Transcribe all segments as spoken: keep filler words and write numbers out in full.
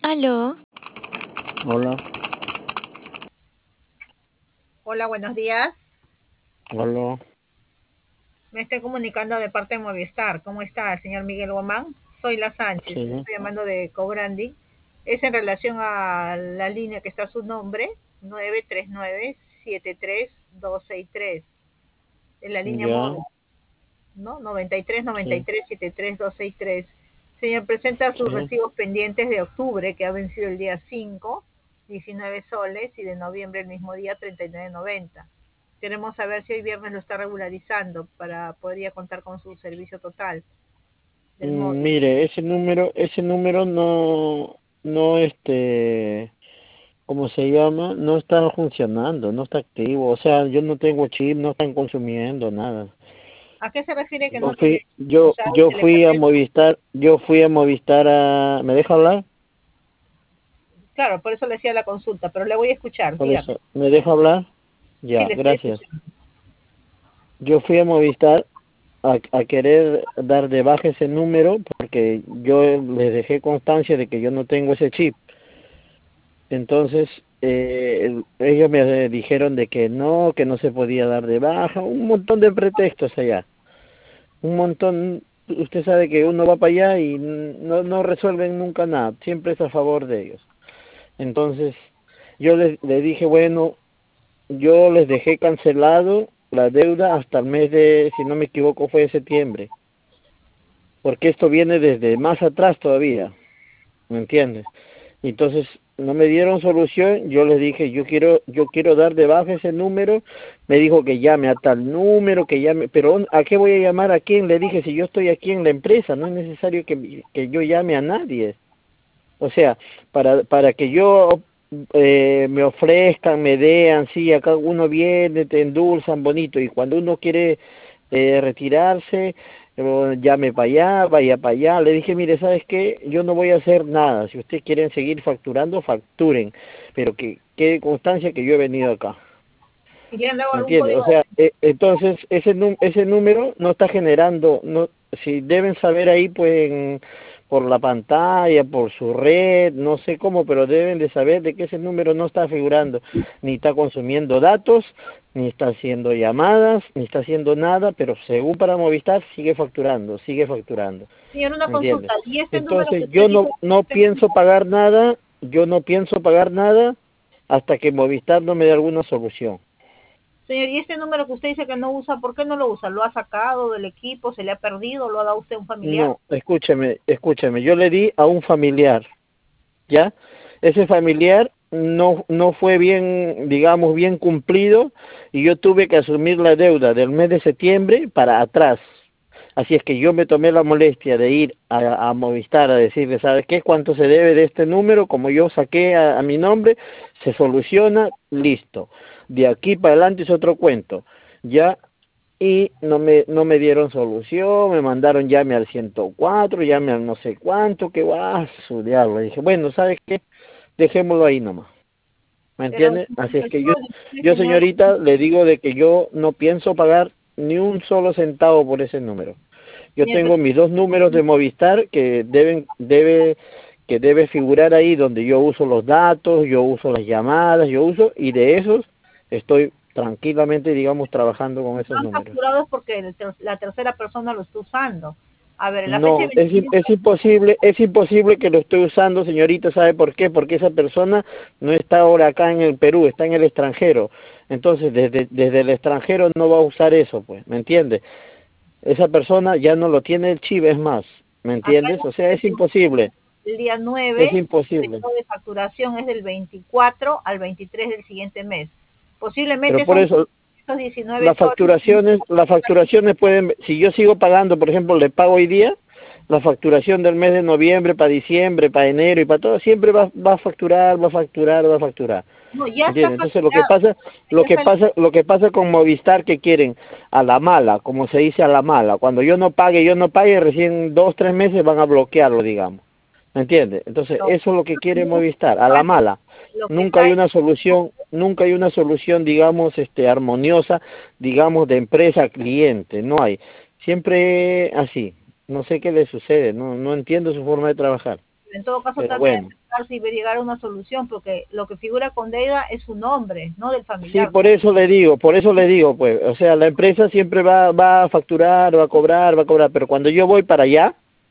Aló, Hola, Hola, buenos días. hola, Me estoy comunicando de parte de Movistar. ¿Cómo está el señor Miguel Guamán? Soy la Sánchez. sí, Estoy llamando de Cobrandi. Es en relación a la línea que está a su nombre, nueve tres nueve, siete tres dos seis tres. En la línea ya, móvil, ¿no? noventa y tres noventa y sí, tres setenta y tres doscientos sesenta y tres. Señor, presenta sus sí. recibos pendientes de octubre, que ha vencido el día cinco, diecinueve soles, y de noviembre el mismo día, treinta y nueve noventa. Queremos saber si hoy viernes lo está regularizando para poder ya contar con su servicio total del Mm, móvil. Mire, ese número, ese número no, no, este, ¿cómo se llama? No está funcionando, no está activo. O sea, yo no tengo chip, no están consumiendo nada. ¿A qué se refiere que Yo no tiene fui, yo, usado y yo se le fui a perdió? Movistar, yo fui a Movistar a, ¿me deja hablar? Claro, por eso le hacía la consulta, pero le voy a escuchar, Por dígame. eso, ¿me deja hablar? Sí, Ya, le estoy gracias. escuchando. Yo fui a Movistar a, a querer dar de baja ese número porque yo les dejé constancia de que yo no tengo ese chip. Entonces, eh, el- ellos me dijeron de que no, que no se podía dar de baja, un montón de pretextos allá, un montón. Usted sabe que uno va para allá y no, no resuelven nunca nada, siempre es a favor de ellos. Entonces, yo les, les dije, bueno, yo les dejé cancelado la deuda hasta el mes de, si no me equivoco, fue de septiembre, porque esto viene desde más atrás todavía, ¿me entiendes? Entonces no me dieron solución, yo les dije, yo quiero, yo quiero dar de baja ese número, me dijo que llame a tal número, que llame, pero ¿a qué voy a llamar a quién? Le dije, si yo estoy aquí en la empresa, no es necesario que, que yo llame a nadie. O sea, para, para que yo eh, me ofrezcan, me dean, sí, acá uno viene, te endulzan bonito, y cuando uno quiere eh, retirarse, eh, llame para allá, vaya para allá. Le dije, mire, ¿sabes qué? Yo no voy a hacer nada. Si ustedes quieren seguir facturando, facturen, pero que quede constancia que yo he venido acá. ¿Y le han dado ¿Me algún entiendes? código O sea, eh, entonces ese nú- ese número no está generando, no, si deben saber ahí, pues en- por la pantalla, por su red, no sé cómo, pero deben de saber de que ese número no está figurando, ni está consumiendo datos, ni está haciendo llamadas, ni está haciendo nada, pero según para Movistar sigue facturando, sigue facturando, de... Señor, una ¿me entiendes? consulta. ¿Y este número que Entonces usted yo dice no no que usted pienso usa? pagar nada, yo no pienso pagar nada hasta que Movistar no me dé alguna solución. Señor, ¿y este número que usted dice que no usa, por qué no lo usa? ¿Lo ha sacado del equipo? ¿Se le ha perdido? ¿Lo ha dado usted a un familiar? No, escúcheme, escúcheme, yo le di a un familiar, ¿ya? Ese familiar no, no fue bien, digamos, bien cumplido y yo tuve que asumir la deuda del mes de septiembre para atrás. Así es que yo me tomé la molestia de ir a, a Movistar a decirle, ¿sabes qué? ¿Cuánto se debe de este número? Como yo saqué a, a mi nombre, se soluciona, listo. De aquí para adelante es otro cuento. Ya y no me no me dieron solución, me mandaron llame al ciento cuatro, llame al no sé cuánto, que va a su diablo. Dije, bueno, ¿sabes qué? Dejémoslo ahí nomás, ¿me Pero entiende? Así es el que yo, número que usted, yo señor, señorita, le digo de que yo no pienso pagar ni un solo centavo por ese número. Yo señor, pero tengo mis dos números de Movistar que deben, debe, que debe figurar ahí donde yo uso los datos, yo uso las llamadas, yo uso, y de esos estoy tranquilamente, digamos, trabajando con no esos han números. facturado es porque el ter- la tercera persona lo está usando. A ver, en la fecha de No, es, im- vencimiento, es imposible, es imposible que lo esté usando, señorita, ¿sabe por qué? Porque esa persona no está ahora acá en el Perú, está en el extranjero. Entonces, desde, desde el extranjero no va a usar eso, pues, ¿me entiende? Esa persona ya no lo tiene el chip, es más, ¿me acá entiendes? la O sea, fecha es de imposible, vencimiento, el día es nueve, el imposible. periodo de facturación es del veinticuatro al veintitrés del siguiente mes. Pero Posiblemente por son eso, esos diecinueve las soles. facturaciones, las facturaciones pueden, si yo sigo pagando, por ejemplo, le pago hoy día, la facturación del mes de noviembre para diciembre, para enero y para todo, siempre va, va a facturar, va a facturar, va a facturar. No, ya está ¿Entiendes? Entonces lo que facturado, pasa, lo ya que está pasa, lo que pasa con Movistar que quieren a la mala, como se dice a la mala, cuando yo no pague, yo no pague, recién dos, tres meses van a bloquearlo, digamos. ¿Me entiendes? Entonces listo. eso es lo que quiere Movistar, a la mala. Lo que Nunca está hay es una solución, nunca hay una solución, digamos, este, armoniosa, digamos, de empresa a cliente, no hay. Siempre así. No sé qué le sucede, no, no entiendo su forma de trabajar. En todo caso, Pero trate de bueno. acercarse y ver llegar a una solución, porque lo que figura con deuda es su nombre, no del Sí, familiar. por eso le digo, por eso le digo, pues, o sea, la empresa siempre va, va a facturar, va a cobrar, va a cobrar, pero cuando yo voy para allá,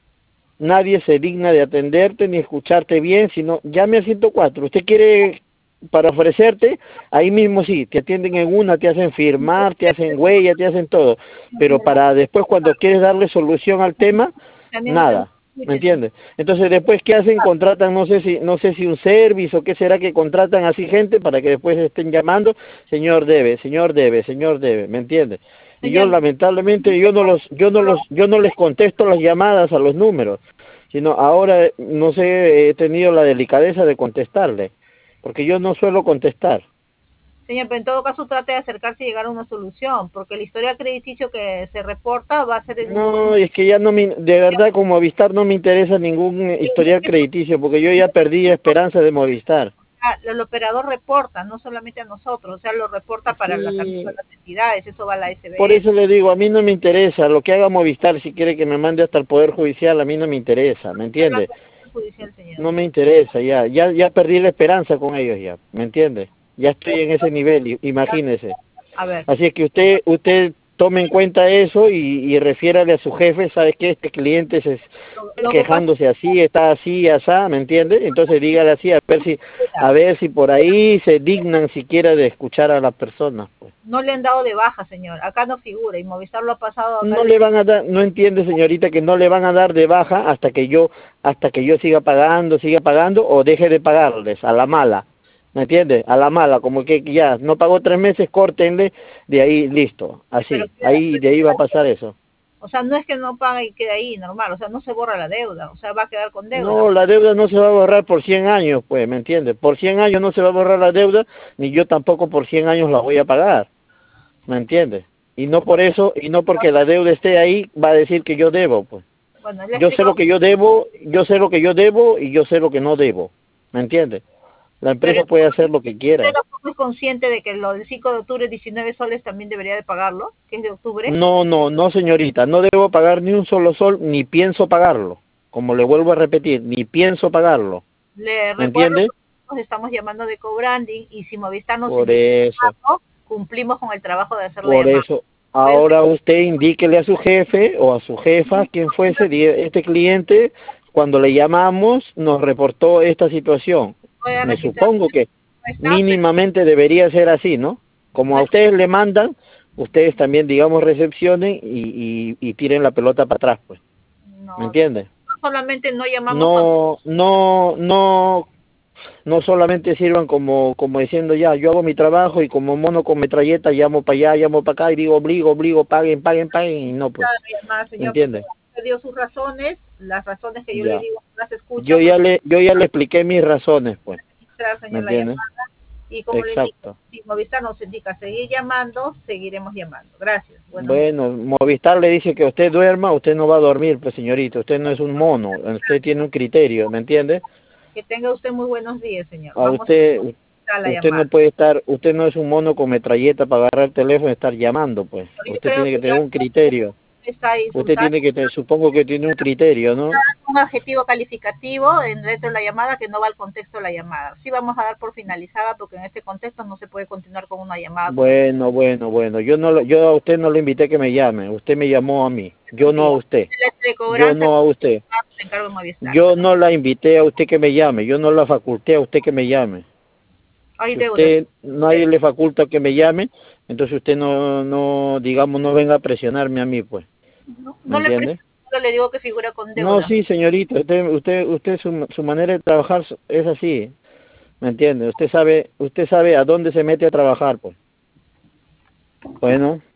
nadie se digna de atenderte ni escucharte bien, sino llame al ciento cuatro. Usted quiere para ofrecerte, ahí mismo sí, te atienden en una, te hacen firmar, te hacen huella, te hacen todo, pero para después cuando quieres darle solución al tema, También usted nada. me ¿Me escuche, entiendes? Entonces después qué hacen, contratan no sé si no sé si un service o qué será que contratan así gente para que después estén llamando, señor debe, señor debe, señor debe, ¿me entiendes? Y yo señor. lamentablemente yo no los yo no los yo no les contesto las llamadas a los números, sino ahora no sé, he tenido la delicadeza de contestarle, porque yo no suelo contestar. Señor, pero en todo caso trate de acercarse y llegar a una solución, porque el historial crediticio que se reporta va a ser en un... No, es que ya no me, de verdad con Movistar no me interesa ningún eh, historial crediticio, porque yo ya perdí esperanza de Movistar. El operador reporta, no solamente a nosotros, o sea, lo reporta para las, para Sí, las entidades, eso va a la por S B S. eso le digo, a mí no me interesa, lo que haga Movistar, si quiere que me mande hasta el Poder Judicial, a mí no me interesa, ¿me entiende? Judicial, señor. No me interesa, ya, ya, ya perdí la esperanza con ellos ya, ¿me entiende? Ya estoy en ese nivel, i- imagínese. A ver, Así es que usted, usted tome en cuenta eso y, y refiérale a su jefe, ¿sabe qué? Este cliente se lo, lo que pasa quejándose así, está así, asá, ¿me entiende? Entonces dígale así, a ver si, es a ver si por ahí se dignan siquiera de escuchar a las personas, pues. no le han dado de baja, señor. Acá no figura y Movistar lo ha pasado acá. No le van a dar, no entiende señorita que no le van a dar de baja hasta que yo, hasta que yo siga pagando, siga pagando o deje de pagarles a la mala, ¿me entiende? A la mala, como que ya no pagó tres meses, córtenle, de ahí listo, Pero así, queda- ahí de ahí va a pasar eso. o sea, no es que no pague y quede ahí, normal. O sea, no se borra la deuda. O sea, va a quedar con deuda. No, la deuda no se va a borrar por cien años, pues, ¿me entiende? Por cien años no se va a borrar la deuda, ni yo tampoco por cien años la voy a pagar, ¿me entiende? Y no por eso, y no porque la deuda esté ahí, va a decir que yo debo, pues. Bueno, le Yo sé explico. lo que yo debo, yo sé lo que yo debo y yo sé lo que no debo, ¿me entiende? La Pero empresa puede hacer lo que usted quiera. no es consciente de que lo del cinco de octubre, diecinueve soles, también debería de pagarlo, que es de octubre. No, no, no, señorita, no debo pagar ni un solo sol, ni pienso pagarlo. Como le vuelvo a repetir, ni pienso pagarlo, Le ¿me recuerdo entiende? que nos estamos llamando de co-branding y si Movistar nos Por indica eso. algo, cumplimos con el trabajo de hacer la Por llamada. eso, Puede usted, ahora usted indíquele a su jefe o a su jefa, quien fuese, di- este cliente, cuando le llamamos, nos reportó esta situación. puede Me registrar supongo que no está, pero mínimamente debería ser así, ¿no? Como no a es- ustedes le mandan, ustedes también, digamos, recepcionen y, y, y tiren la pelota para atrás, pues. ¿Me no, entiendes? no solamente no llamamos cuando No, no, no no solamente sirvan como, como diciendo ya, yo hago mi trabajo y como mono con metralleta llamo para allá, llamo para acá y digo obligo, obligo, paguen, paguen, paguen y no pues, la llamada, ¿me señor, porque entiendes? usted dio sus razones, las razones que yo le Ya. digo no las escucha, Yo pues ya le, yo ya le expliqué mis razones pues, registrar, ¿me señor, la entiendes? llamada. Y como le digo, Exacto. si Movistar nos indica seguir llamando, seguiremos llamando. Gracias. Buenos días. Bueno, Movistar le dice que usted duerma, usted no va a dormir, pues señorita, usted no es un mono, usted tiene un criterio, ¿me entiende? Que tenga usted muy buenos días, señor. A Vamos usted, a la usted no llamada. puede estar, usted no es un mono con metralleta para agarrar el teléfono y estar llamando, pues. Pero yo Usted creo tiene que que tener ya un criterio. está Usted insultando tiene que tener, supongo que tiene un criterio, ¿no? un adjetivo calificativo en dentro de la llamada que no va al contexto de la llamada. Sí vamos a dar por finalizada porque en este contexto no se puede continuar con una llamada con el Bueno, bueno, bueno. Yo no, lo- yo a usted no le invité a que me llame. Usted me llamó a mí. Yo no a día. usted. De Yo cobranza no a usted. se encargo de Movistar. Yo Bueno, no la invité a usted que me llame. Yo no la faculté a usted que me llame. hay Si deudas. usted, nadie le faculta que me llame, entonces usted no, no, digamos, no venga a presionarme a mí, pues. No, ¿Me no le entiende? presiono, solo le digo que figura con No, deuda. sí, señorita. Usted, usted, usted, su, su manera de trabajar es así. ¿Me entiende? Usted sabe, usted sabe a dónde se mete a trabajar, pues. Bueno.